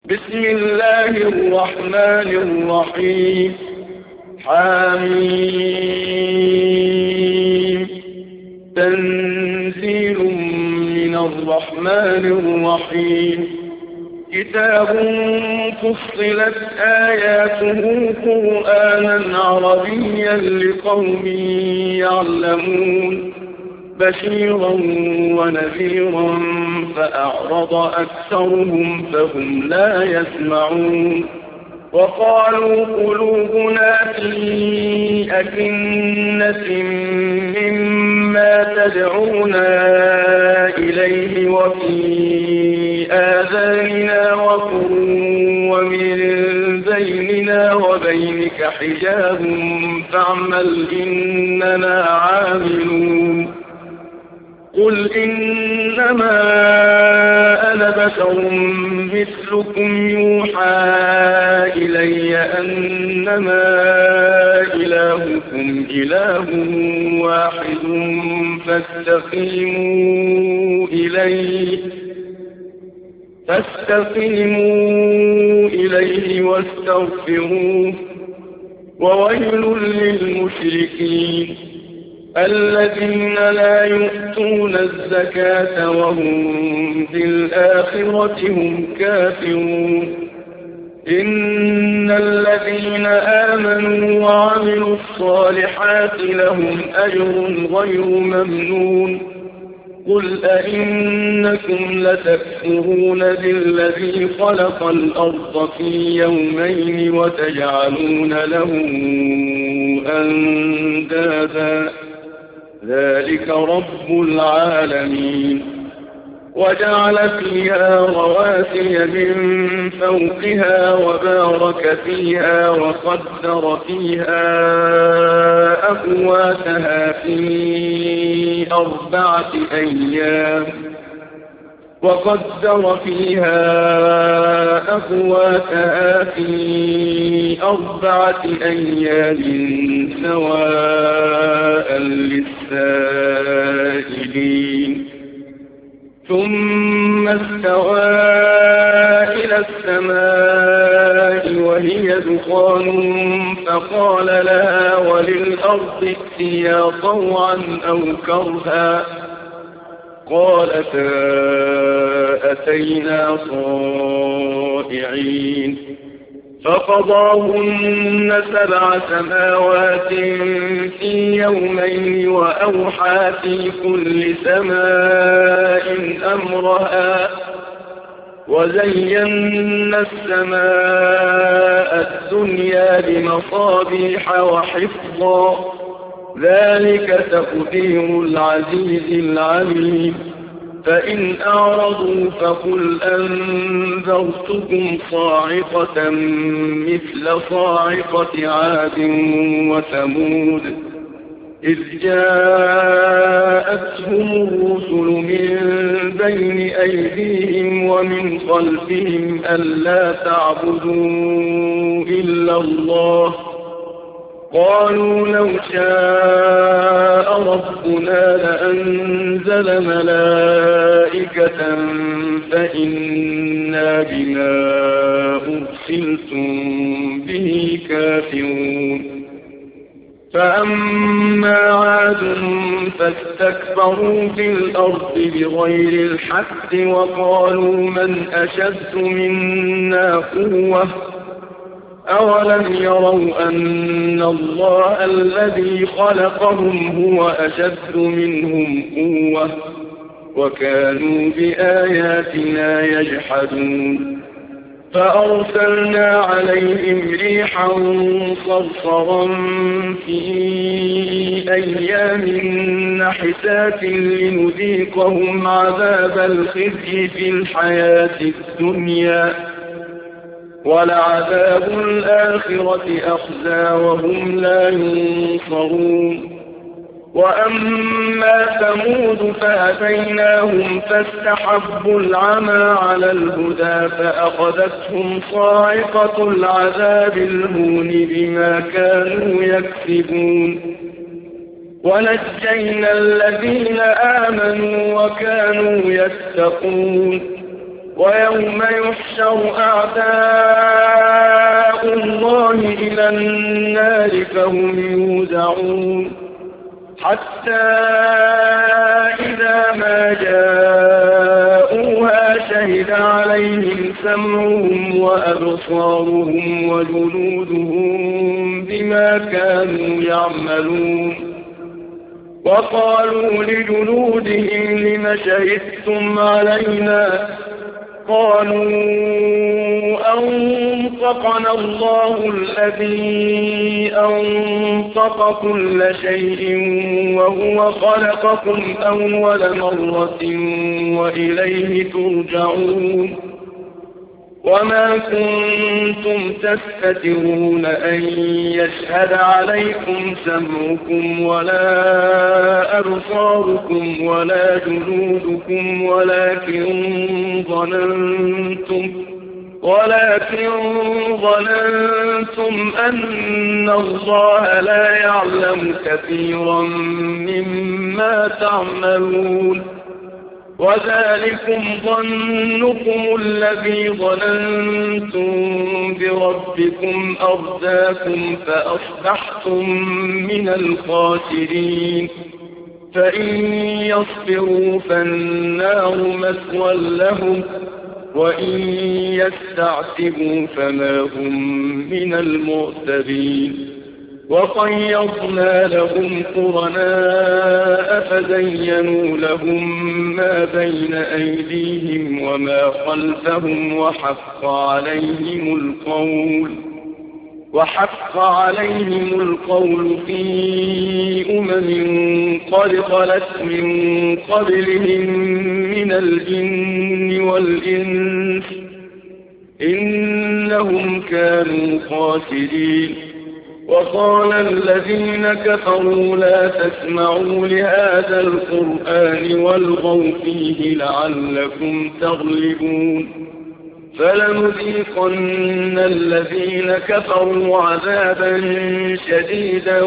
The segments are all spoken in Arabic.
بسم الله الرحمن الرحيم. حميم. تنزيل من الرحمن الرحيم. كتاب فصلت آياته قرآنا عربيا لقوم يعلمون بشيرا ونذيرا فأعرض أكثرهم فهم لا يسمعون. وقالوا قلوبنا في أكنة مما تدعونا إليه وفي آذاننا وقر ومن بيننا وبينك حجاب فاعمل إننا عاملون. قل إنما أنا بشر مثلكم يوحى إلي أنما إلهكم إله واحد فاستقيموا إليه واستغفروه. وويل للمشركين الذين لا يؤتون الزكاة وهم بالآخرة هم كافرون. إن الذين آمنوا وعملوا الصالحات لهم أجر غير ممنون. قل أئنكم لتكفرون بالذي خلق الأرض في يومين وتجعلون له أندادا ذلك رب العالمين. وجعل فيها رواسي من فوقها وبارك فيها وقدر فيها أقواتها في أربعة أيام سواء للسائلين. ثم استوى إلى السماء وهي دخان فقال لها وللأرض ائتيا طوعا أو كرها قالتا أتينا طائعين. فقضاهن 7 سماوات في يومين وأوحى في كل سماء أمرها وزينا السماء الدنيا بمصابيح وحفظا ذلك تقدير العزيز العليم. فإن أعرضوا فقل أنذرتكم صاعقة مثل صاعقة عاد وثمود إذ جاءتهم الرسل من بين أيديهم ومن خلفهم ألا تعبدوا إلا الله قالوا لو شاء ربنا لأنزل ملائكة فإنا بما أرسلتم به كافرون. فأما عاد فاستكبروا في الأرض بغير الحق وقالوا من أشد منا قوة أولم يروا أن الله الذي خلقهم هو أشد منهم قوة وكانوا بآياتنا يجحدون. فأرسلنا عليهم ريحا صرصرا في أيام نحسات لنذيقهم عذاب الخزي في الحياة الدنيا ولعذاب الآخرة أخزى وهم لا ينصرون. وأما ثمود فهديناهم فاستحبوا العمى على الهدى فأخذتهم صاعقة العذاب الهون بما كانوا يكسبون. ونجينا الذين آمنوا وكانوا يتقون ويوم يحشر أعداء الله إلى النار فهم يوزعون حتى إذا ما جاءوها شهد عليهم سمعهم وأبصارهم وجلودهم بما كانوا يعملون وقالوا لجلودهم لم شهدتم علينا قالوا أنطقنا الله الذي أنطق كل شيء وهو خلقكم أول مرة وإليه ترجعون وما كنتم تستترون أن يشهد عليكم سمعكم ولا أبصاركم ولا جلودكم ولكن ظننتم أن الله لا يعلم كثيرا مما تعملون وذلكم ظنكم الذي ظننتم بربكم أرداكم فأصبحتم من الخاسرين فإن يصبروا فالنار مثوى لهم وإن يستعتبوا فما هم من المعتبين وقيضنا لهم قرناء فزينوا لهم ما بين أيديهم وما خلفهم وحق عليهم القول في قد خلت من قبلهم من الجن والإنس إنهم كانوا خاسرين وقال الذين كفروا لا تسمعوا لهذا القرآن والغوا فيه لعلكم تغلبون فلنذيقن الذين كفروا عذابا شديدا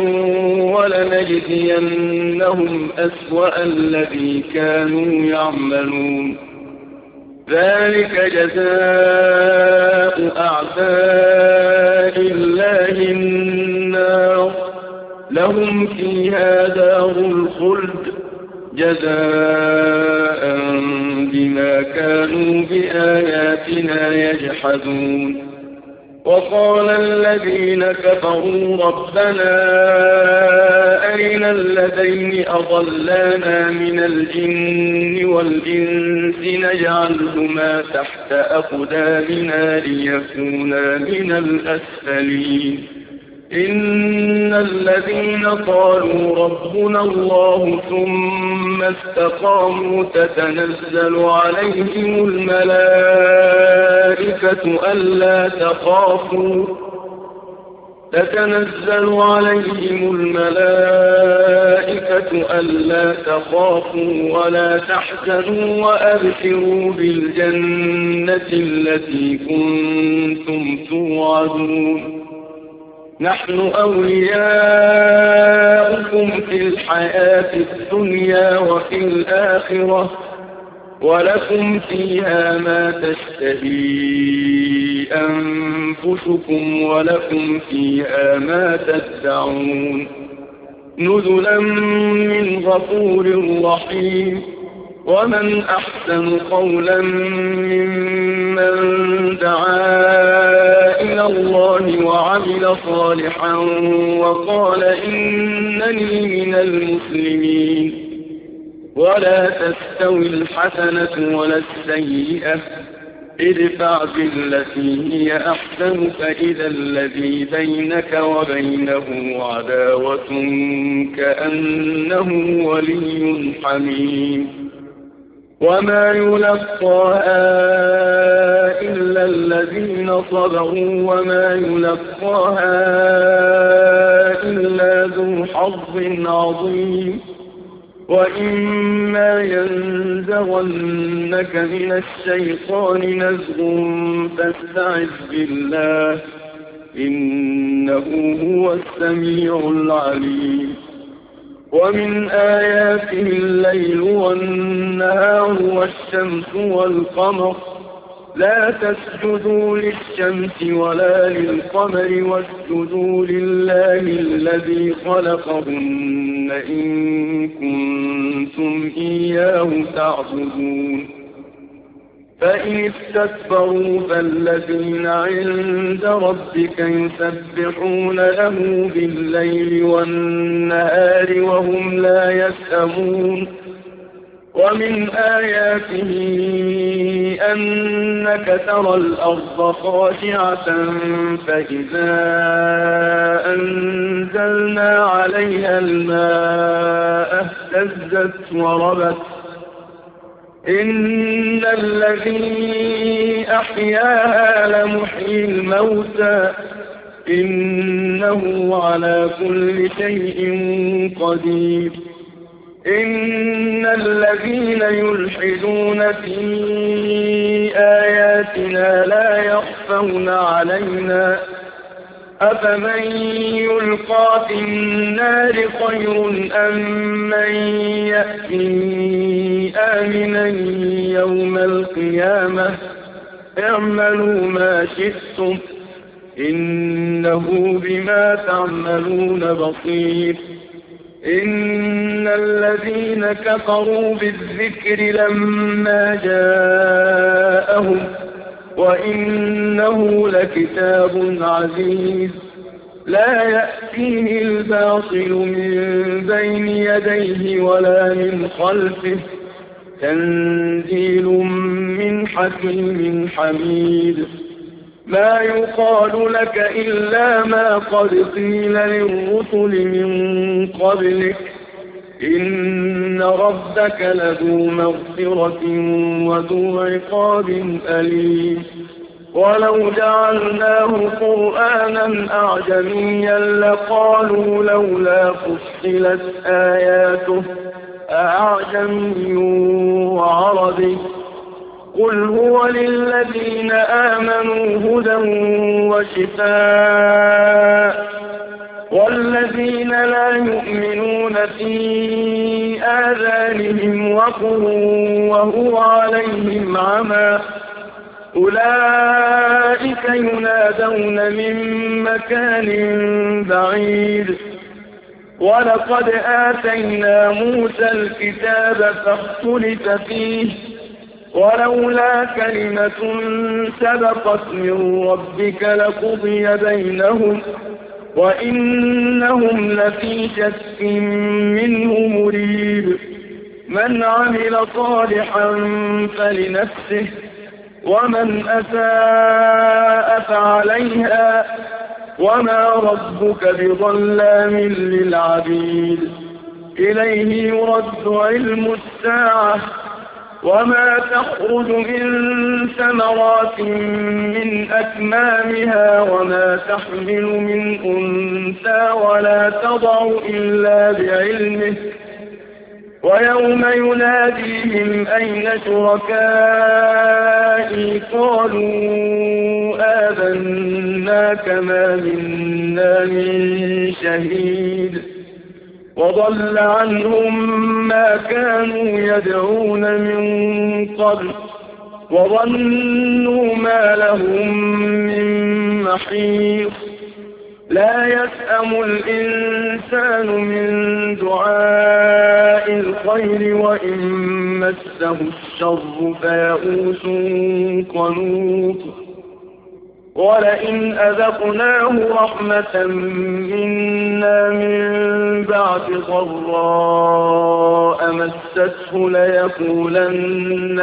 ولنجزينهم أسوأ الذي كانوا يعملون ذلك جزاء أعداء الله النار لهم فيها دار الخلد جزاء بما كانوا بآياتنا يجحدون وقال الذين كفروا ربنا أرنا الذين أضلانا من الجن والإنس نجعلهما تحت أقدامنا ليكونا من الأسفلين إن الذين قالوا ربنا الله ثم استقاموا تتنزل عليهم الملائكة ألا تخافوا ولا تحزنوا وأبشروا بالجنة التي كنتم توعدون نحن أولياؤكم في الحياة الدنيا وفي الآخرة ولكم فيها ما تشتهي أنفسكم ولكم فيها ما تدعون نزلا من غفور رحيم ومن أحسن قولا ممن دعا إلى الله وعمل صالحا وقال إنني من المسلمين ولا تستوي الحسنة ولا السيئة ادفع بالتي هي أحسن فإذا الذي بينك وبينه عداوة كأنه ولي حميم وما يلقاها إلا الذين صبروا وما يلقاها إلا ذو حظ عظيم وإما ينزغنك من الشيطان نزغ فاستعذ بالله إنه هو السميع العليم ومن آياته الليل والنهار والشمس والقمر لا تسجدوا للشمس ولا للقمر واسجدوا لله الذي خلقهن إن كنتم إياه تعبدون فإن استكبروا فالذين عند ربك يسبحون له بالليل والنهار وهم لا يسأمون ومن آياته أنك ترى الأرض خاشعة فإذا أنزلنا عليها الماء اهتزت وربت إن الذي أحياها لمحيي الموتى إنه على كل شيء قدير إن الذين يلحدون في آياتنا لا يخفون علينا أفمن يلقى في النار خير أم من يأتي آمنا يوم القيامة اعملوا ما شئتم إنه بما تعملون بصير إن الذين كفروا بالذكر لما جاءهم وإنه لكتاب عزيز لا يأتيه الباطل من بين يديه ولا من خلفه تنزيل من حكيم حميد ما يقال لك إلا ما قد قيل للرسل من قبلك إن ربك لذو مغفرة وذو عقاب أليم ولو جعلناه قرآنا أعجميا لقالوا لولا فصلت آياته أعجمي وعربي قل هو للذين آمنوا هدى وشفاء والذين لا يؤمنون في آذانهم وقر وهو عليهم عمى أولئك ينادون من مكان بعيد ولقد آتينا موسى الكتاب فاختلف فيه ولولا كلمة سبقت من ربك لقضي بينهم وإنهم لفي شك منه مريب من عمل صالحا فلنفسه ومن أساء فعليها وما ربك بظلام للعبيد إليه يرد علم الساعة وما تخرج من ثمرات من أكمامها وما تحمل من أنثى ولا تضع إلا بعلمه ويوم يناديهم أين شركائي قالوا آذناك ما منا من شهيد وضل عنهم ما كانوا يدعون من قبل وظنوا ما لهم من محيص لا يسأم الإنسان من دعاء الخير وإن مسه الشر فيئوس قنوط ولئن أذقناه رحمة منا من بعد ضراء مسته ليقولن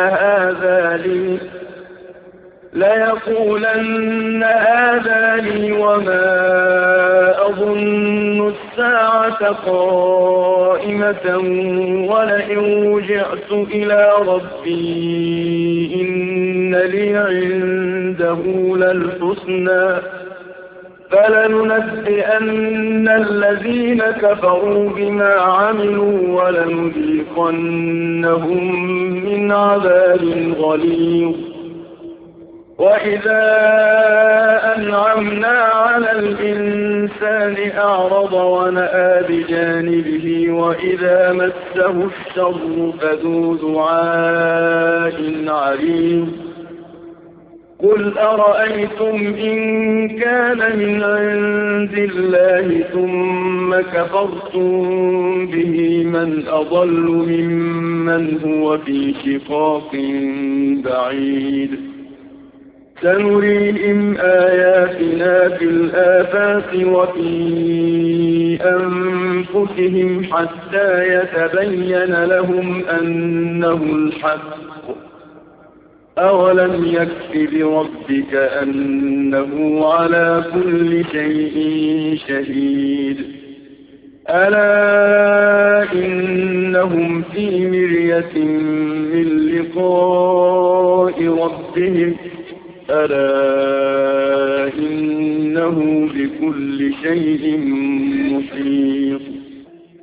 هذا لي وما أظن الساعة قائمة ولئن رجعت إلى ربي إن لي عنده للحسنى فلننبئن الذين كفروا بما عملوا ولنذيقنهم من عذاب غليظ وإذا أنعمنا على الإنسان أعرض ونأى بجانبه وإذا مسه الشر فذو دعاء عريض قل أرأيتم إن كان من عند الله ثم كفرتم به من أضل ممن هو في شقاق بعيد سنريهم آياتنا في الآفاق وفي أنفسهم حتى يتبين لهم أنه الحق أولم يكف بربك أنه على كل شيء شهيد ألا إنهم في مرية من لقاء ربهم ألا إنه بكل شيء محيط